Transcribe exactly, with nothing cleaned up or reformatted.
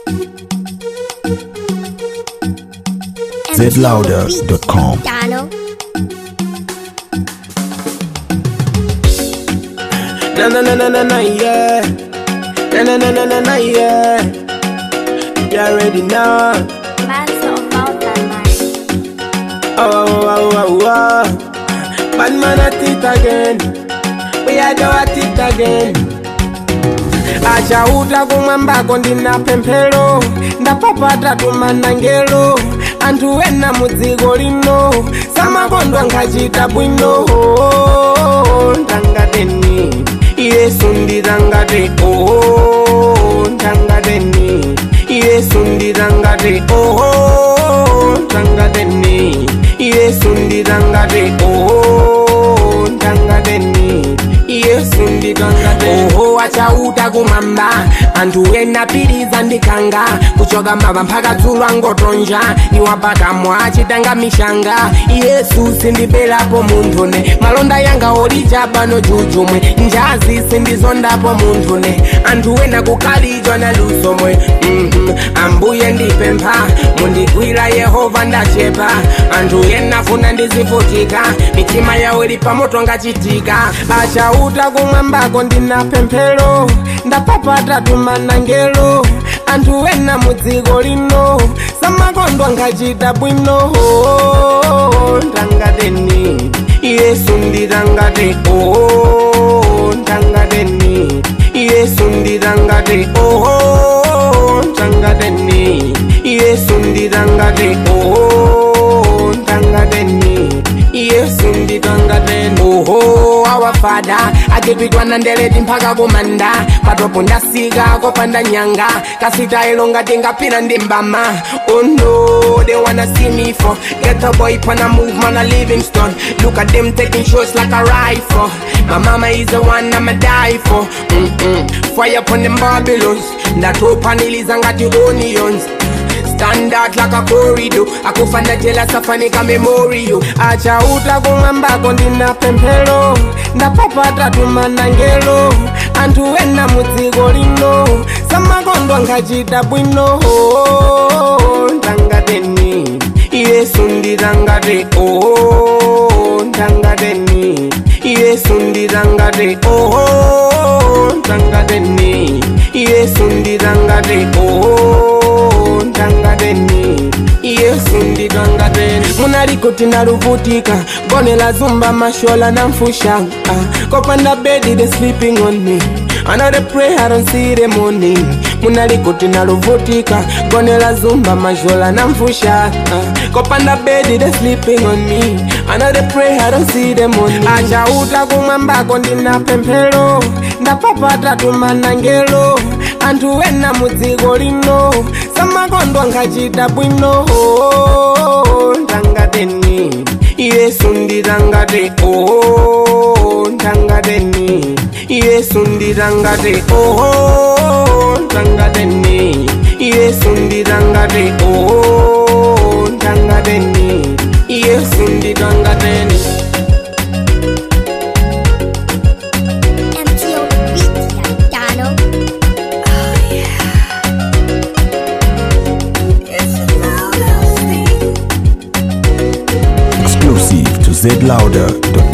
Z louder dot com. Na na na na na na yeah. Na na na na na na yeah. You already know. Man's of mountain man. Oh oh oh oh oh. Bad man at it again. We are do at it again. Acha uta kumamba kondina pempelo. Ndapapata tumanangelo. Antu wena mudzigo lino. Sama kondwa nkachita bwino. Ndangateni Yesu ndirangate. Oh ndangateni Yesu ndirangate. Oh ndangateni Yesu ndirangate. Oh ndangateni Yesu ndirangate. Oh acha uta kumamba antu wena piriza ndikanga kuchoka mava mpaka dzulwa ngotonja niwapaka mwachitanga mishanga Yesu sindibelapo munthune malonda yanga olija pano jujumwe njazi sindizondapo munthune antu wena kukalijwa na lusomwe mm -hmm. Ambuye ndipempha mundigwira Yehova ndachepa antu yena funa ndizivutika mitima yawo ili pamoto ngachitika acha uta kumwambako ndina pemphero ndapapata tumanangelo antu wena mudzigo lino samakondwa ngachita bwino ndangateni Yesu ndirangate. Oh ndangateni Yesu ndirangate. Oh ndangateni Yesu ndirangate. Oh ndangateni Yesu ndirangate. Oh our Father akipitwa na ndeleti mpaka kumanda patopo ndasika kopanda nyanga kasita ilonga tingapira ndimbama. Oh no, they wanna see me for get a boy pana move man a Livingstone. Look at them taking shots like a rifle. My mama is the one I'ma die for. Mm-mm. Fire upon them Babylons. That open is ngati onions. Stand out like a corridor. Akufanda jela safani ka memorial. Acha uta kumambako ndina pemphero. Ndapapata tumanangelo antu wena mudzigo lino samakondwa ngachita bwino ndangateni Yesu ndirangate. Oh ndangateni Yesu ndirangate. Oh ndangateni Yesu ndirangate. Oh ndangateni Yesu ndirangate. Munalikuti naluvutika gone la zumba mashola na mfusha uh, kopanda bedi they sleeping on me. I know they pray I don't see the morning. Munalikuti naluvutika gone la zumba mashola na mfusha uh, kopanda bedi they sleeping on me. I know they pray I don't see the morning. Acha uta kumambako ndina pemphero ndapapata tumanangelo antu wena mudzigo lino samakondwa ngachita bwino ndangateni Yesu ndirangate. Oh ndangateni Yesu ndirangate. Oh ndangateni Yesu ndirangate. Oh ndangateni Yesu ndirangate. Exclusive to Z louder dot com.